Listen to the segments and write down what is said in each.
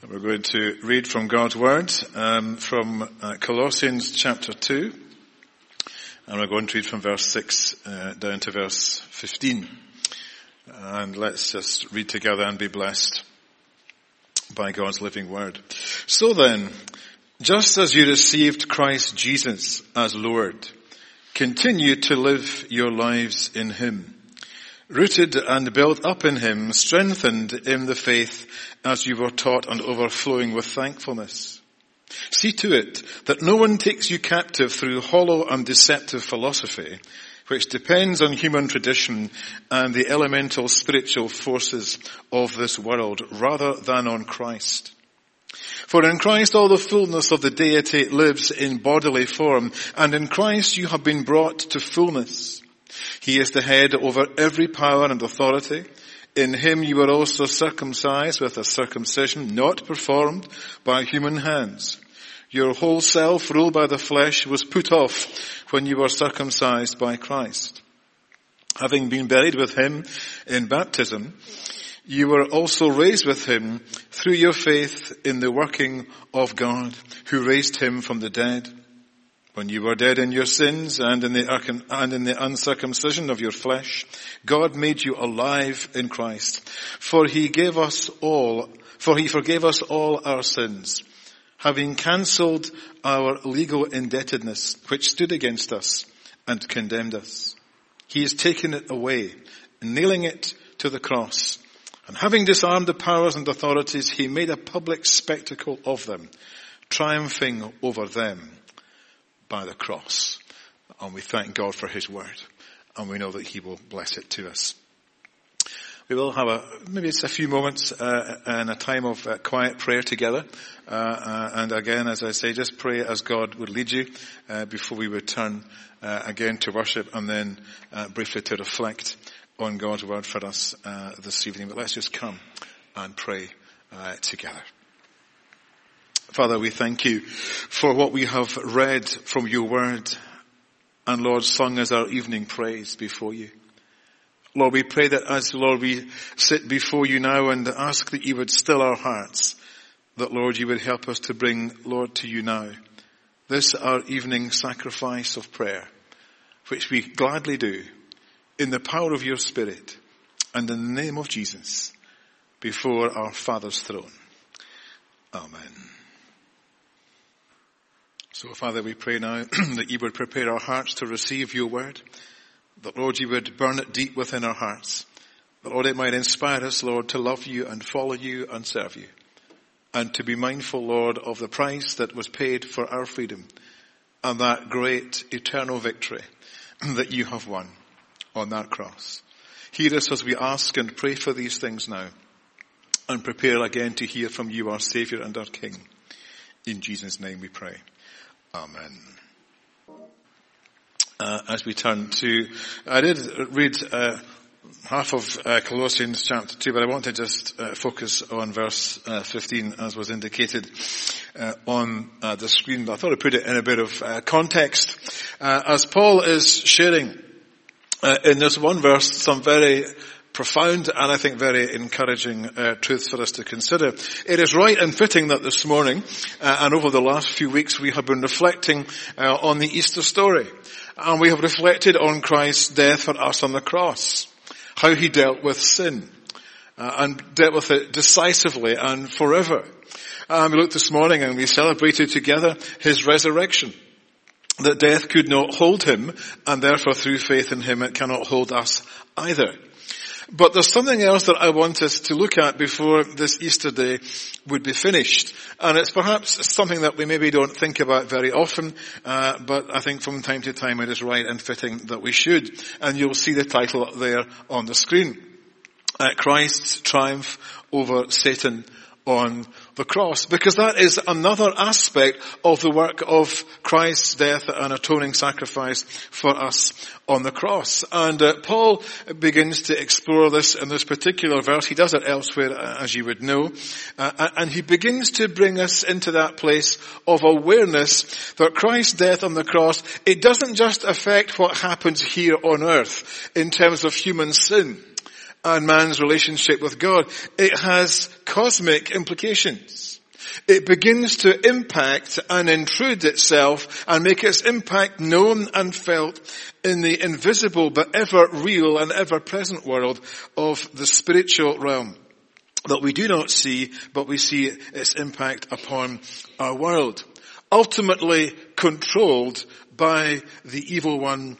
We're going to read from God's Word, from Colossians chapter 2, and we're going to read from verse 6 down to verse 15. And let's just read together and be blessed by God's living Word. So then, just as you received Christ Jesus as Lord, continue to live your lives in Him, rooted and built up in Him, strengthened in the faith as you were taught and overflowing with thankfulness. See to it that no one takes you captive through hollow and deceptive philosophy, which depends on human tradition and the elemental spiritual forces of this world, rather than on Christ. For in Christ all the fullness of the deity lives in bodily form, and in Christ you have been brought to fullness. He is the head over every power and authority. In Him you were also circumcised with a circumcision not performed by human hands. Your whole self, ruled by the flesh, was put off when you were circumcised by Christ. Having been buried with Him in baptism, you were also raised with Him through your faith in the working of God, who raised Him from the dead. When you were dead in your sins and in the uncircumcision of your flesh, God made you alive in Christ. For He forgave us all our sins, having cancelled our legal indebtedness, which stood against us and condemned us. He has taken it away, nailing it to the cross. And having disarmed the powers and authorities, He made a public spectacle of them, triumphing over them by the cross. And we thank God for His word, and we know that He will bless it to us. We will have maybe it's a few moments and a time of quiet prayer together. And again, as I say, just pray as God would lead you before we return again to worship, and then briefly to reflect on God's word for us this evening. But let's just come and pray together. Father, we thank You for what we have read from Your word and, Lord, sung as our evening praise before You. Lord, we pray that as, Lord, we sit before You now and ask that You would still our hearts, that, Lord, You would help us to bring, Lord, to You now this our evening sacrifice of prayer, which we gladly do in the power of Your Spirit and in the name of Jesus before our Father's throne. Amen. So, Father, we pray now that You would prepare our hearts to receive Your word, that, Lord, You would burn it deep within our hearts, that, Lord, it might inspire us, Lord, to love You and follow You and serve You, and to be mindful, Lord, of the price that was paid for our freedom and that great eternal victory that You have won on that cross. Hear us as we ask and pray for these things now, and prepare again to hear from You, our Saviour and our King. In Jesus' name we pray. Amen. As we turn to, I did read half of Colossians chapter 2, but I want to just focus on verse 15 as was indicated on the screen. But I thought I'd put it in a bit of context. As Paul is sharing in this one verse some very profound and I think very encouraging truths for us to consider. It is right and fitting that this morning and over the last few weeks we have been reflecting on the Easter story. And we have reflected on Christ's death for us on the cross. How He dealt with sin and dealt with it decisively and forever. We looked this morning and we celebrated together His resurrection. That death could not hold Him, and therefore through faith in Him it cannot hold us either. But there's something else that I want us to look at before this Easter day would be finished. And it's perhaps something that we maybe don't think about very often, but I think from time to time it is right and fitting that we should. And you'll see the title there on the screen. Christ's triumph over Satan on the cross, because that is another aspect of the work of Christ's death and atoning sacrifice for us on the cross. And Paul begins to explore this in this particular verse. He does it elsewhere, as you would know. And he begins to bring us into that place of awareness that Christ's death on the cross, it doesn't just affect what happens here on earth in terms of human sin. and man's relationship with God. It has cosmic implications. It begins to impact and intrude itself and make its impact known and felt in the invisible but ever real and ever present world of the spiritual realm that we do not see, but we see its impact upon our world. Ultimately controlled by the evil one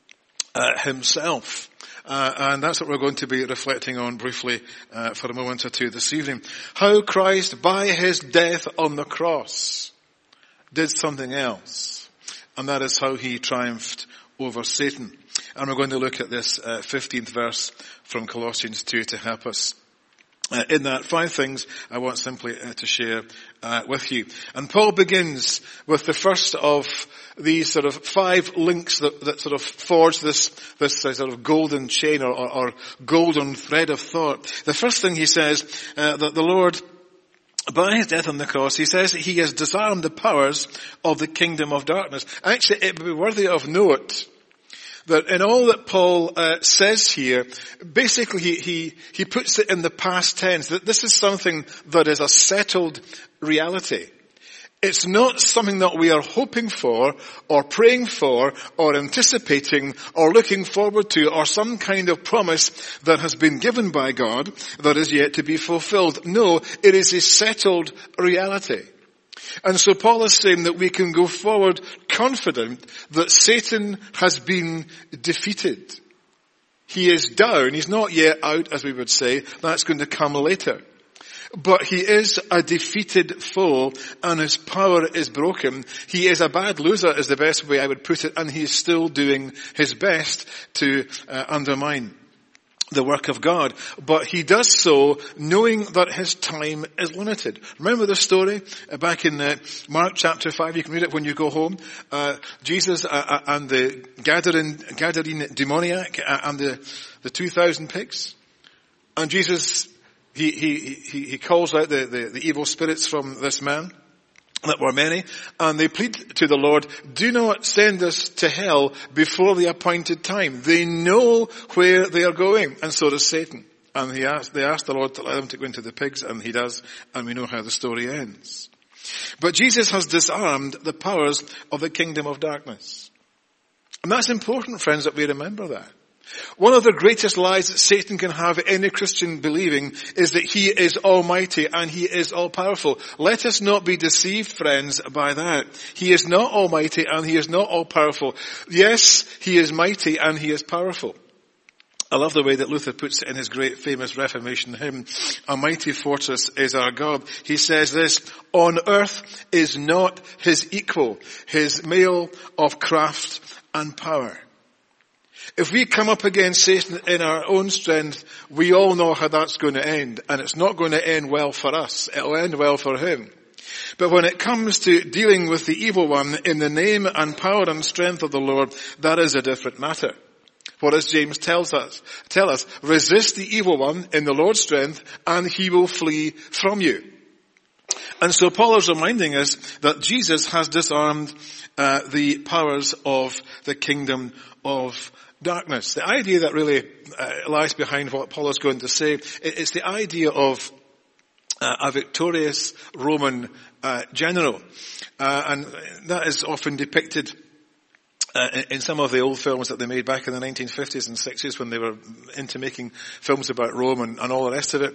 himself. And that's what we're going to be reflecting on briefly for a moment or two this evening. How Christ, by his death on the cross, did something else. And that is how he triumphed over Satan. And we're going to look at this 15th verse from Colossians 2 to help us. In that, 5 things I want simply to share with you. And Paul begins with the first of these sort of 5 links that sort of forge this sort of golden chain or golden thread of thought. The first thing he says, that the Lord, by his death on the cross, he says that he has disarmed the powers of the kingdom of darkness. Actually, it would be worthy of note that in all that Paul says here, basically he puts it in the past tense, that this is something that is a settled reality. It's not something that we are hoping for, or praying for, or anticipating, or looking forward to, or some kind of promise that has been given by God that is yet to be fulfilled. No, it is a settled reality. And so Paul is saying that we can go forward confident that Satan has been defeated. He is down. He's not yet out, as we would say. That's going to come later. But he is a defeated foe, and his power is broken. He is a bad loser, is the best way I would put it, and he is still doing his best to undermine the work of God. But he does so knowing that his time is limited. Remember the story back in Mark chapter 5? You can read it when you go home. Jesus and the Gadarene demoniac and the 2,000 pigs. And Jesus, he calls out the evil spirits from this man, that were many, and they plead to the Lord, do not send us to hell before the appointed time. They know where they are going, and so does Satan. And they ask the Lord to allow them to go into the pigs, and he does, and we know how the story ends. But Jesus has disarmed the powers of the kingdom of darkness. And that's important, friends, that we remember that. One of the greatest lies that Satan can have any Christian believing is that he is almighty and he is all-powerful. Let us not be deceived, friends, by that. He is not almighty and he is not all-powerful. Yes, he is mighty and he is powerful. I love the way that Luther puts it in his great famous Reformation hymn, "A mighty fortress is our God." He says this, "On earth is not his equal, his mail of craft and power." If we come up against Satan in our own strength, we all know how that's going to end. And it's not going to end well for us. It'll end well for him. But when it comes to dealing with the evil one in the name and power and strength of the Lord, that is a different matter. What does James tell us? Resist the evil one in the Lord's strength and he will flee from you. And so Paul is reminding us that Jesus has disarmed the powers of the kingdom of darkness. The idea that really lies behind what Paul is going to say, it's the idea of a victorious Roman general. And that is often depicted in some of the old films that they made back in the 1950s and 60s when they were into making films about Rome and all the rest of it.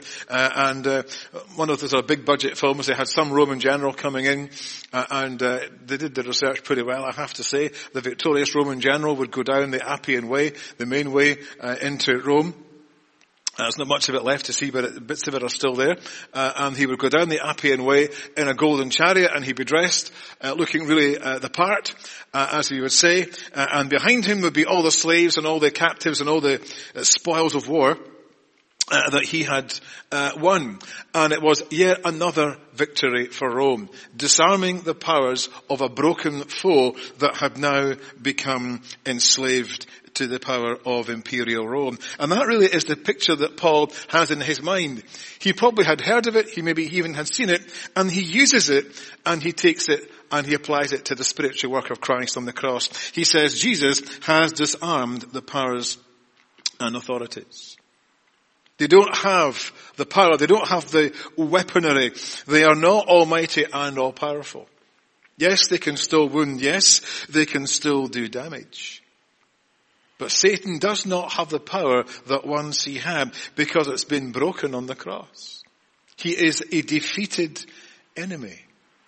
One of the sort of big budget films, they had some Roman general coming in and they did the research pretty well, I have to say. The victorious Roman general would go down the Appian Way, the main way into Rome. There's not much of it left to see, but bits of it are still there. And he would go down the Appian Way in a golden chariot, and he'd be dressed, looking really the part, as he would say. And behind him would be all the slaves and all the captives and all the spoils of war that he had won. And it was yet another victory for Rome, disarming the powers of a broken foe that had now become enslaved to the power of imperial Rome. And that really is the picture that Paul has in his mind. He probably had heard of it, he maybe even had seen it, and he uses it, and he takes it, and he applies it to the spiritual work of Christ on the cross. He says Jesus has disarmed the powers and authorities. They don't have the power. They don't have the weaponry. They are not almighty and all-powerful. Yes, they can still wound. Yes, they can still do damage. But Satan does not have the power that once he had, because it's been broken on the cross. He is a defeated enemy.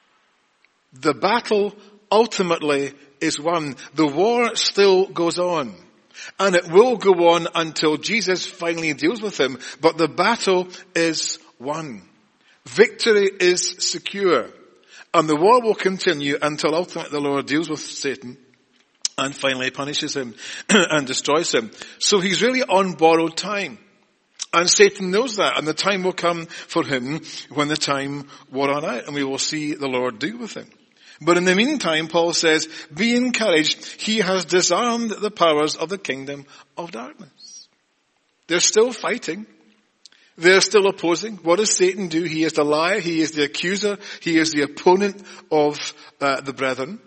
The battle ultimately is won. The war still goes on. And it will go on until Jesus finally deals with him. But the battle is won. Victory is secure. And the war will continue until ultimately the Lord deals with Satan and finally punishes him and destroys him. So he's really on borrowed time. And Satan knows that. And the time will come for him when the time will run out. And we will see the Lord deal with him. But in the meantime, Paul says, be encouraged. He has disarmed the powers of the kingdom of darkness. They're still fighting. They're still opposing. What does Satan do? He is the liar. He is the accuser. He is the opponent of the brethren,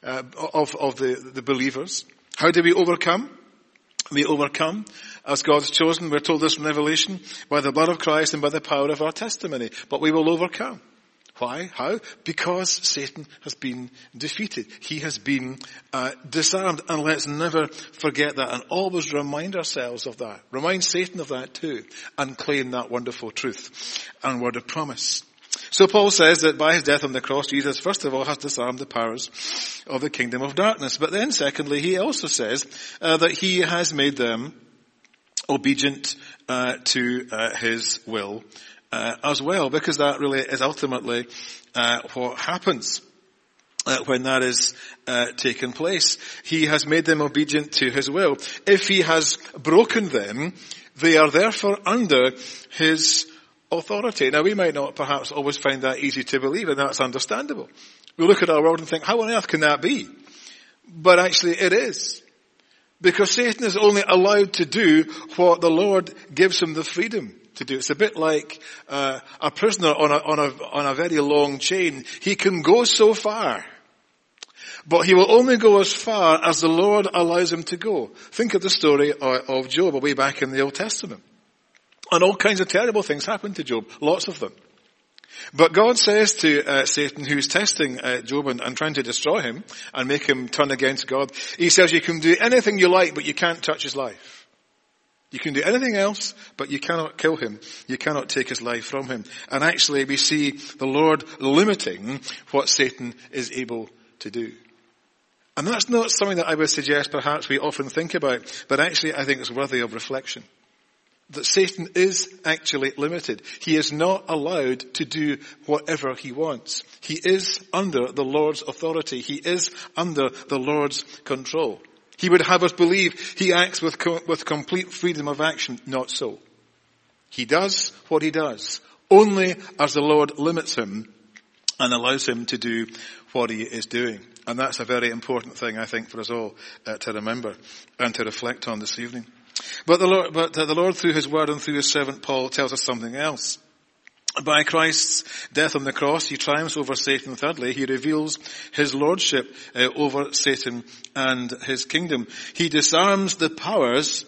of the believers. How do we overcome? We overcome as God's chosen. We're told this from Revelation, by the blood of Christ and by the power of our testimony. But we will overcome. Why? How? Because Satan has been defeated. He has been disarmed. And let's never forget that and always remind ourselves of that. Remind Satan of that too. And claim that wonderful truth and word of promise. So Paul says that by his death on the cross, Jesus first of all has disarmed the powers of the kingdom of darkness. But then secondly, he also says that he has made them obedient to his will as well, because that really is ultimately what happens when that is taken place. He has made them obedient to his will. If he has broken them, they are therefore under his authority. Now, we might not perhaps always find that easy to believe, and that's understandable. We look at our world and think, how on earth can that be? But actually it is. Because Satan is only allowed to do what the Lord gives him the freedom to do. It's a bit like a prisoner on a very long chain. He can go so far, but he will only go as far as the Lord allows him to go. Think of the story of Job way back in the Old Testament. And all kinds of terrible things happened to Job, lots of them. But God says to Satan, who's testing Job and trying to destroy him and make him turn against God, he says, you can do anything you like, but you can't touch his life. You can do anything else, but you cannot kill him. You cannot take his life from him. And actually we see the Lord limiting what Satan is able to do. And that's not something that I would suggest perhaps we often think about, but actually I think it's worthy of reflection. That Satan is actually limited. He is not allowed to do whatever he wants. He is under the Lord's authority. He is under the Lord's control. He would have us believe he acts with complete freedom of action. Not so. He does what he does only as the Lord limits him and allows him to do what he is doing. And that's a very important thing, I think, for us all to remember and to reflect on this evening. But the Lord through his word and through his servant Paul tells us something else. By Christ's death on the cross, he triumphs over Satan. Thirdly, he reveals his lordship over Satan and his kingdom. He disarms the powers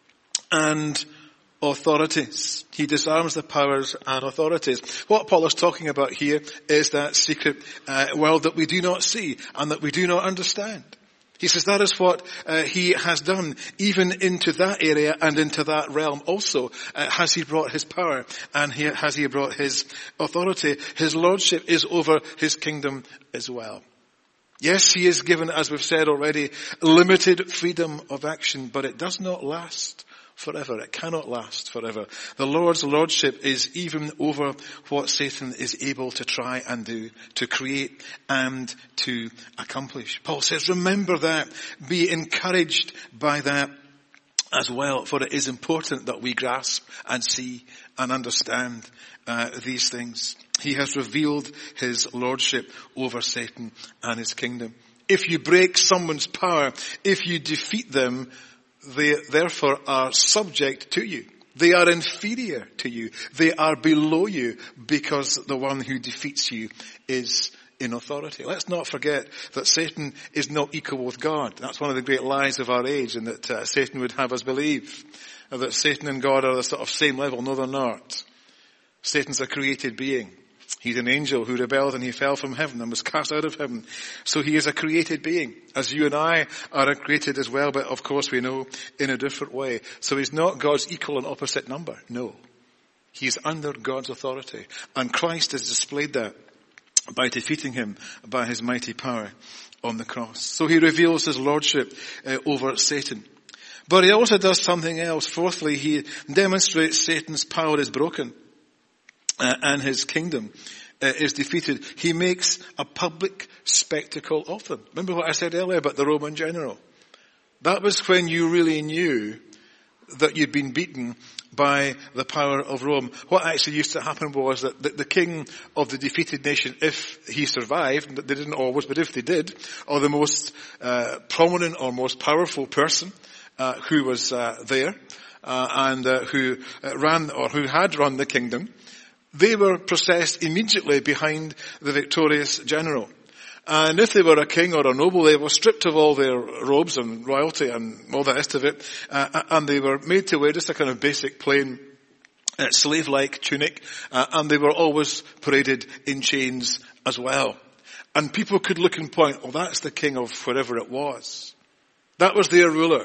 and authorities. He disarms the powers and authorities. What Paul is talking about here is that secret world that we do not see and that we do not understand. He says that is what he has done. Even into that area and into that realm also has he brought his power and has he brought his authority. His lordship is over his kingdom as well. Yes, he is given, as we've said already, limited freedom of action, but it does not last forever. It cannot last forever. The Lord's lordship is even over what Satan is able to try and do, to create and to accomplish. Paul says, remember that. Be encouraged by that as well, for it is important that we grasp and see and understand these things. He has revealed his lordship over Satan and his kingdom. If you break someone's power, if you defeat them, they therefore are subject to you. They are inferior to you. They are below you because the one who defeats you is in authority. Let's not forget that Satan is not equal with God. That's one of the great lies of our age, and that Satan would have us believe that Satan and God are the sort of same level. No, they're not. Satan's a created being. He's an angel who rebelled and he fell from heaven and was cast out of heaven. So he is a created being, as you and I are created as well, but of course we know in a different way. So he's not God's equal and opposite number. No. He's under God's authority. And Christ has displayed that by defeating him by his mighty power on the cross. So he reveals his lordship over Satan. But he also does something else. Fourthly, he demonstrates Satan's power is broken and his kingdom is defeated. He makes a public spectacle of them. Remember what I said earlier about the Roman general? That was when you really knew that you'd been beaten by the power of Rome. What actually used to happen was that the king of the defeated nation, if he survived, they didn't always, but if they did, or the most prominent or most powerful person who was there and who ran or who had run the kingdom, they were processed immediately behind the victorious general. And if they were a king or a noble, they were stripped of all their robes and royalty and all the rest of it, and they were made to wear just a kind of basic plain slave-like tunic, and they were always paraded in chains as well. And people could look and point, oh, that's the king of wherever it was. That was their ruler.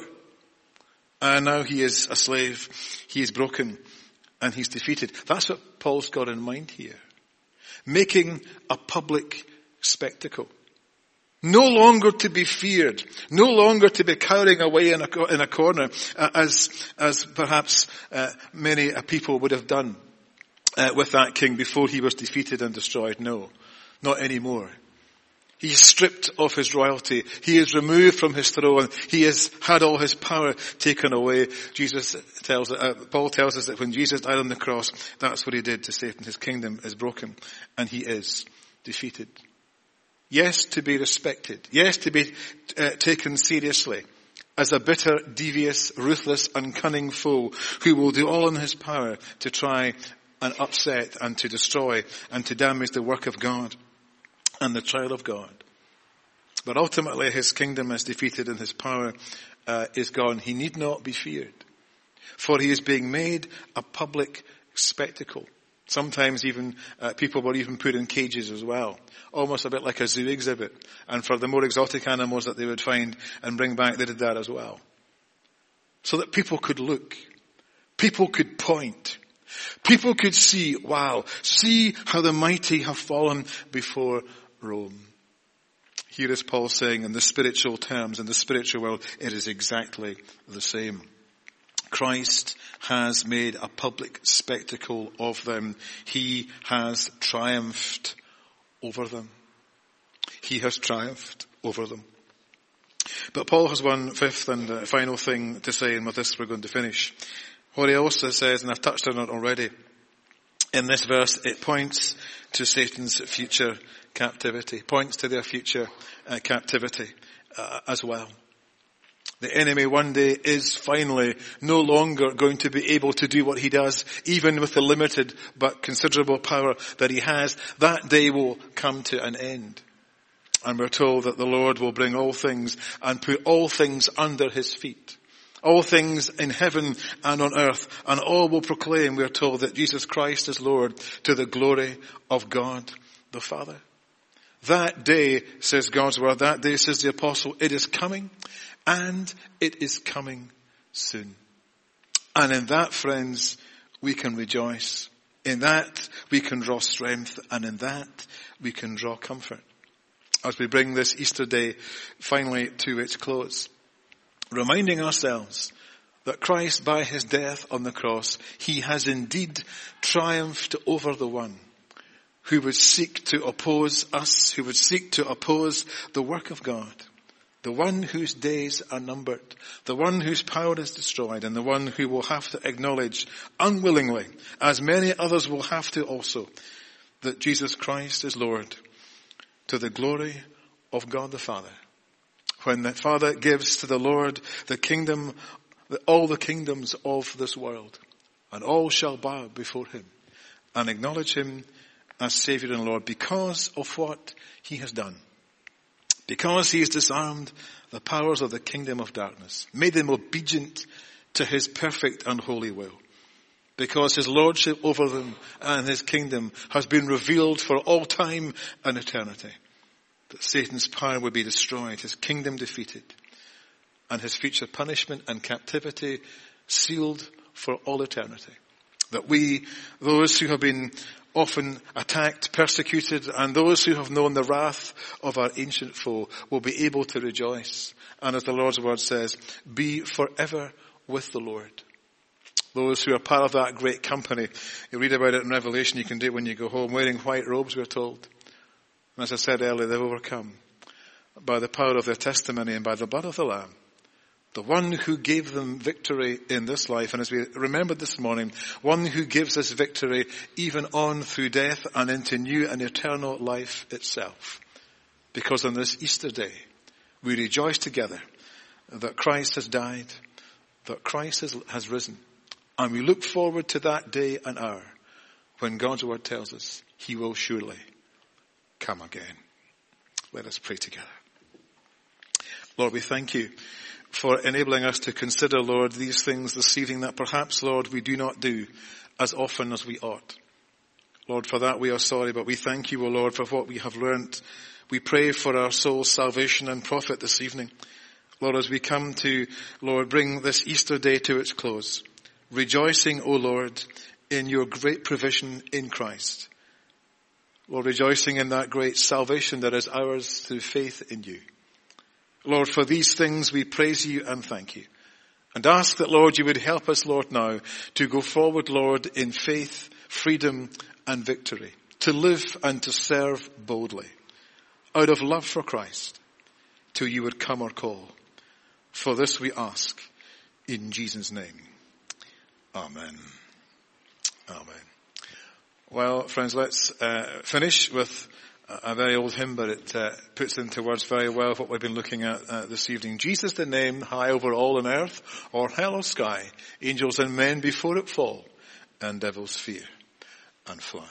And now he is a slave, he is broken, and he's defeated. That's what Paul's got in mind here. Making a public spectacle. No longer to be feared. No longer to be cowering away in a corner as perhaps many people would have done with that king before he was defeated and destroyed. No, not anymore. He is stripped of his royalty. He is removed from his throne. He has had all his power taken away. Paul tells us that when Jesus died on the cross, that's what he did to Satan. His kingdom is broken and he is defeated. Yes, to be respected. Yes, to be taken seriously as a bitter, devious, ruthless and cunning foe who will do all in his power to try and upset and to destroy and to damage the work of God and the trial of God. But ultimately his kingdom is defeated and his power is gone. He need not be feared, for he is being made a public spectacle. Sometimes even people were even put in cages as well, almost a bit like a zoo exhibit. And for the more exotic animals that they would find and bring back, they did that as well. So that people could look, people could point, people could see, wow, see how the mighty have fallen before Rome. Here is Paul saying in the spiritual terms, in the spiritual world, it is exactly the same. Christ has made a public spectacle of them. He has triumphed over them. He has triumphed over them. But Paul has one fifth and final thing to say, and with this we're going to finish. What he also says, and I've touched on it already, in this verse, it points to Satan's future captivity, points to their future captivity as well. The enemy one day is finally no longer going to be able to do what he does, even with the limited but considerable power that he has. That day will come to an end. And we're told that the Lord will bring all things and put all things under his feet. All things in heaven and on earth, and all will proclaim, we're told, that Jesus Christ is Lord, to the glory of God the Father. That day, says God's word, that day, says the apostle, it is coming. And it is coming soon. And in that, friends, we can rejoice. In that, we can draw strength. And in that, we can draw comfort. As we bring this Easter day finally to its close, reminding ourselves that Christ, by his death on the cross, he has indeed triumphed over the one who would seek to oppose us, who would seek to oppose the work of God. The one whose days are numbered, the one whose power is destroyed, and the one who will have to acknowledge unwillingly, as many others will have to also, that Jesus Christ is Lord, to the glory of God the Father. When the Father gives to the Lord the kingdom, all the kingdoms of this world, and all shall bow before him and acknowledge him as Saviour and Lord because of what he has done. Because he has disarmed the powers of the kingdom of darkness, made them obedient to his perfect and holy will. Because his lordship over them and his kingdom has been revealed for all time and eternity. That Satan's power would be destroyed, his kingdom defeated, and his future punishment and captivity sealed for all eternity. That we, those who have been often attacked, persecuted, and those who have known the wrath of our ancient foe will be able to rejoice. And as the Lord's word says, be forever with the Lord. Those who are part of that great company, you read about it in Revelation, you can do it when you go home, wearing white robes, we're told. And as I said earlier, they've overcome by the power of their testimony and by the blood of the Lamb. The one who gave them victory in this life, and as we remembered this morning, one who gives us victory even on through death and into new and eternal life itself. Because on this Easter day, we rejoice together that Christ has died, that Christ has risen. And we look forward to that day and hour when God's word tells us he will surely come again. Let us pray together. Lord, we thank you for enabling us to consider, Lord, these things this evening that perhaps, Lord, we do not do as often as we ought. Lord, for that we are sorry, but we thank you, O Lord, for what we have learnt. We pray for our soul's salvation and profit this evening. Lord, as we come to, Lord, bring this Easter day to its close, rejoicing, O Lord, in your great provision in Christ. Lord, rejoicing in that great salvation that is ours through faith in you. Lord, for these things we praise you and thank you. And ask that, Lord, you would help us, Lord, now to go forward, Lord, in faith, freedom and victory. To live and to serve boldly. Out of love for Christ. Till you would come or call. For this we ask in Jesus' name. Amen. Amen. Well, friends, let's finish with a very old hymn, but it puts into words very well what we've been looking at this evening. Jesus the name, high over all on earth, or hell or sky, angels and men before it fall, and devils fear and fly.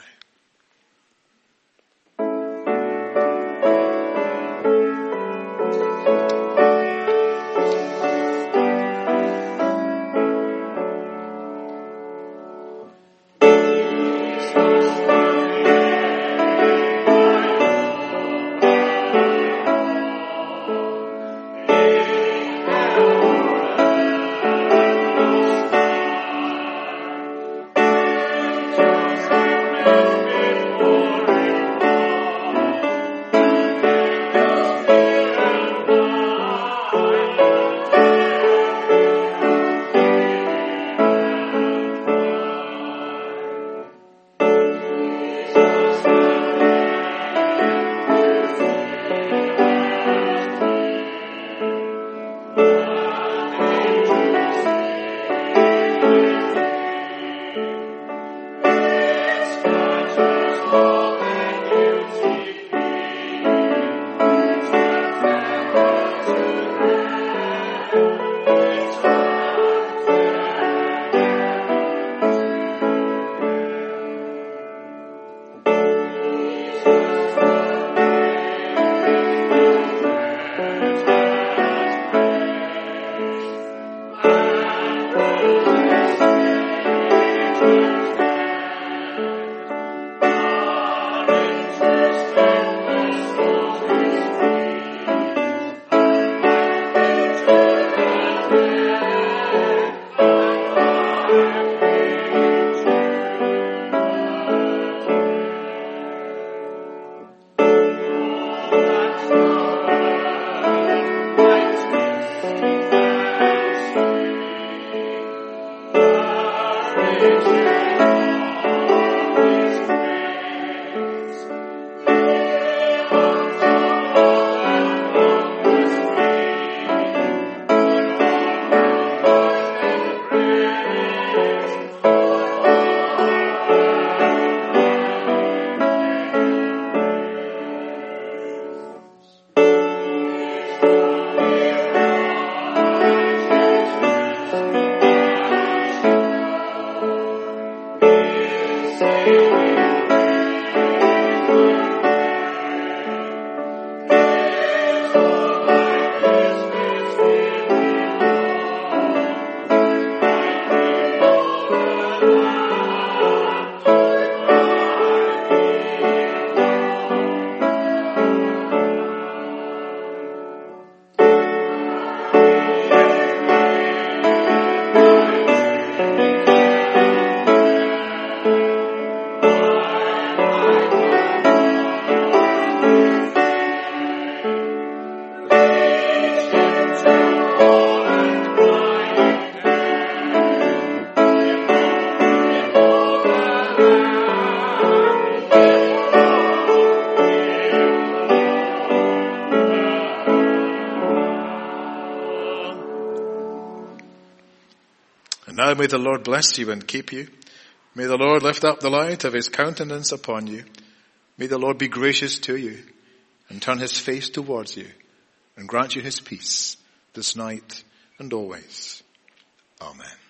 Now may the Lord bless you and keep you. May the Lord lift up the light of his countenance upon you. May the Lord be gracious to you and turn his face towards you and grant you his peace this night and always. Amen.